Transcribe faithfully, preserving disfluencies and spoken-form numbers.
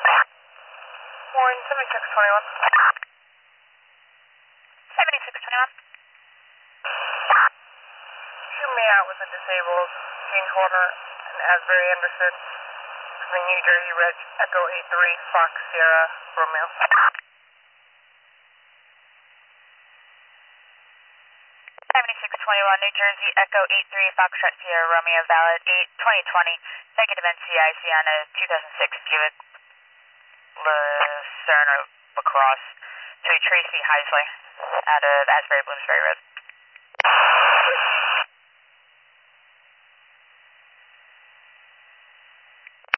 Warren, seventy-six twenty-one. seventy-six twenty-one. Shoot me out with a disabled change order in Asbury Anderson, New Jersey Reg, Echo eight three, Fox Sierra, Romeo. seventy-six twenty-one, New Jersey, Echo eight three, Foxtrot Sierra, Romeo, valid eight twenty twenty, negative N C I C on a two thousand six Buick Lucerne or Lacrosse to Tracy Heisley out of Asbury Bloomsbury Road.